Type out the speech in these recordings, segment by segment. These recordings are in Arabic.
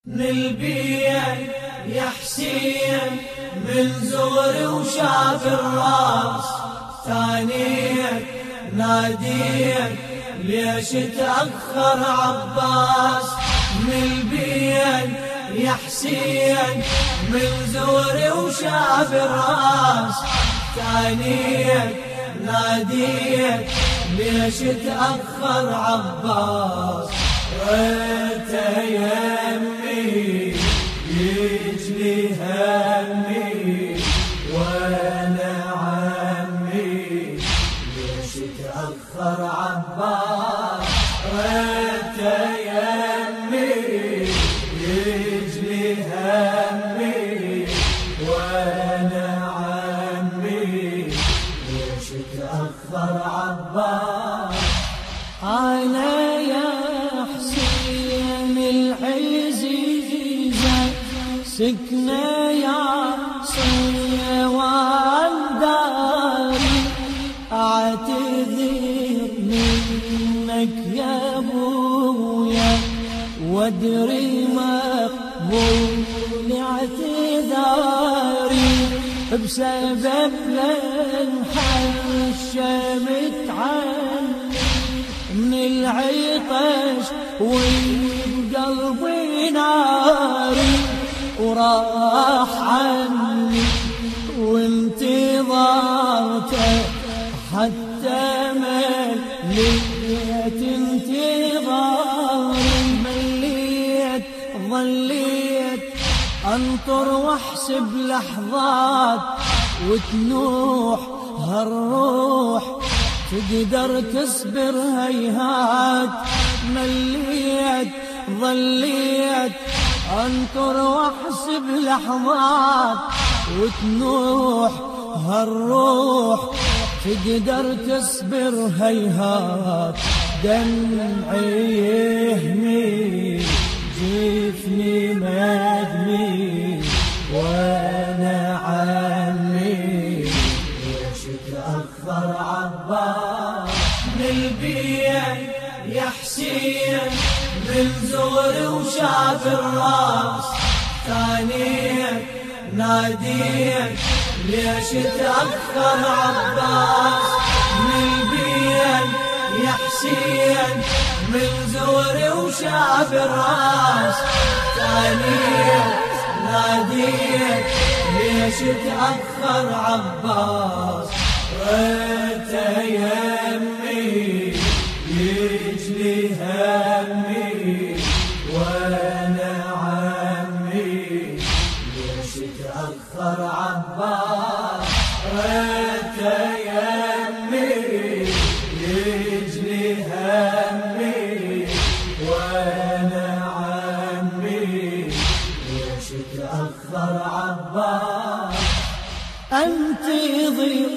نلبيك يا حسين من زغري وشاف الراس، ثانيك ناديك ليش تأخر عباس. نلبيك يا حسين من زغري وشاف الراس، ثانيك ناديك ليش تأخر عباس. وانت يمي يجلي همي وانا عمي ليش تأخر عباس. وانت يمي يجلي همي وانا عمي ليش تأخر عباس. أنا يا حسين العزيزة سكنة يا صيوان داري، أعتذر منك يا أبويا وادري مقبول اعتذاري، بسبب لنحشمت عني من العطش وبقلبي ناري، وراح عني وانتظرته حتى مليت انتظاري. مليت ظليت انطر واحسب لحظات وتنوح هالروح تقدر تصبر هيهات. مليت ظليت انطر واحسب لحظات وتنوح هالروح تقدر تصبر هيهات. دمعي يهمي جفني مدمي وانا عمي ليش تأخر عباس. نلبيك يا حسين من زغري وشاف الراس، ثانيك ناديك ليش تأخر عباس. نلبيك يا حسين من زغري وشاف الراس، ثانيك ناديك ليش تأخر عباس. وانت يمي يجلي همي وانا عمي ليش تأخر عباس. وانت يمي يجلي همي وانا عمي ليش تأخر عباس. انتظر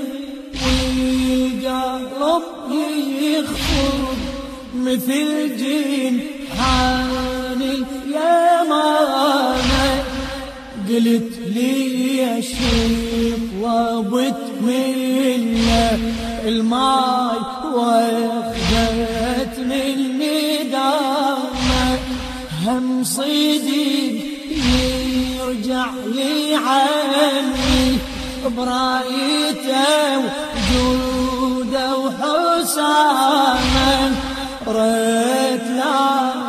والقلب يخفض مثل جنحان اليمامة، قلت لي يا شيخ وابت منه الماي واخذت مني دامه، هم صديق يرجع لي عني برايته وجوده وحسامه. ريت لا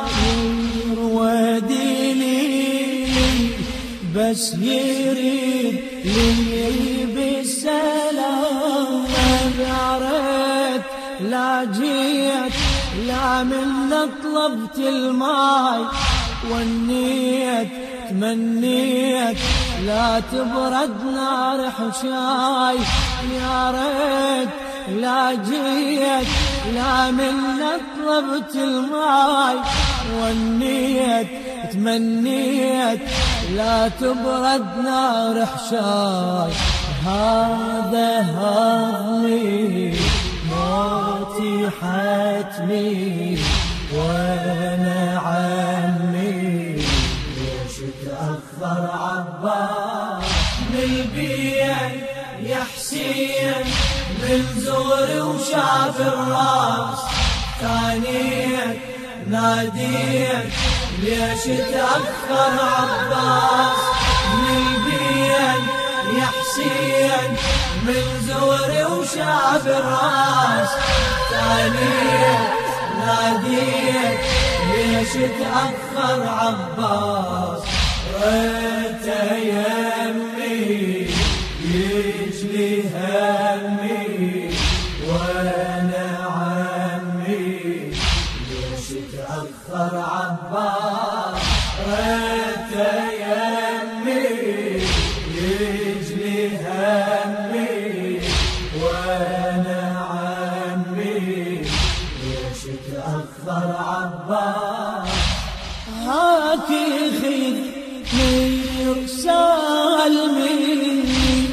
يروادي لي بس يريد لي بالسلام. يا ريت لا جيت لا من طلبت الماي والنيت تمنيت لا تبرد نار حشاي. يا ريت لا جيت لا من طلبت الماي والنيت تمنيت لا تبرد نار حشاي. هذا هضمي موتي حتمي وانا عمي ليش تأخر عباس. نلبيك يا حسين من زغري وشاف الراس، ثانيك ناديك ليش تأخر عباس من البين يا حسين من زوري وشاف الراس ثانية ناديت ليش تأخر عباس ريت يمي يجلي همي وانا عمي ليش تأخر عباس ريت يمي يجلي همي وانا عمي ليش تأخر عباس هاتي خذني رسال مني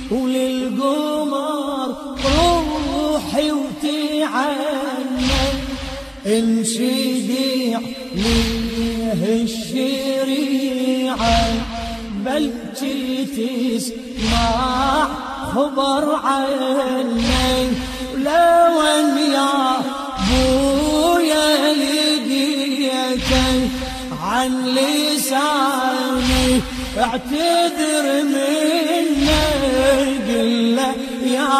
وللقمر روحي وتعنى انشدي عليه الشريعة بلكي تسمع خبر عني لو ان يا بويا لقيتك عن لساني اعتذر مني قل له يا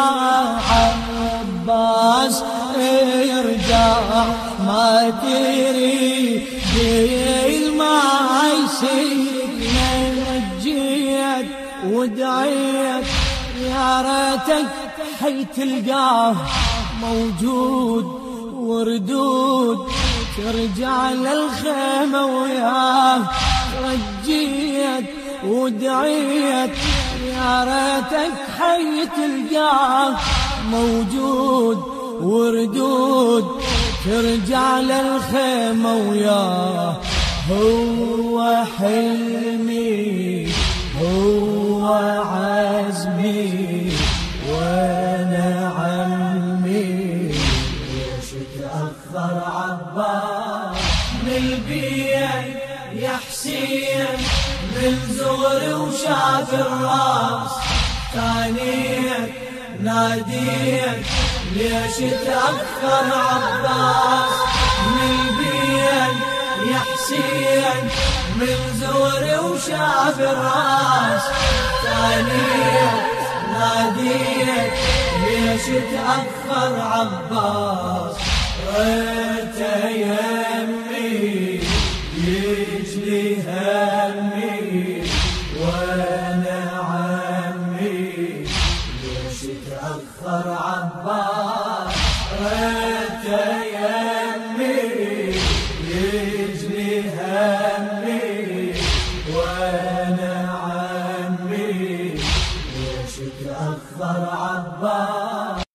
عباس ارجع ما تريد ما يسيبني رجيت ودعيت يا ريتك حي تلقاه موجود وردود ترجع للخيمة وياه رجيت ودعيت يا ريتك حي تلقاه موجود وردود ترجع للخيمة وياه هو حلمي هو عزمي وانا عمي ليش تأخر عباس من البين يا حسين من زوري وشاف الراس ثانية ناديت ليش تأخر عباس من البين يا حسين من زوري وشاف الراس ثانية ناديت ليش تأخر عباس ريت يمي يجلي همي وانا عمي ليش تأخر عباس ريت يمي يجلي همي وانا عمي ليش تأخر عباس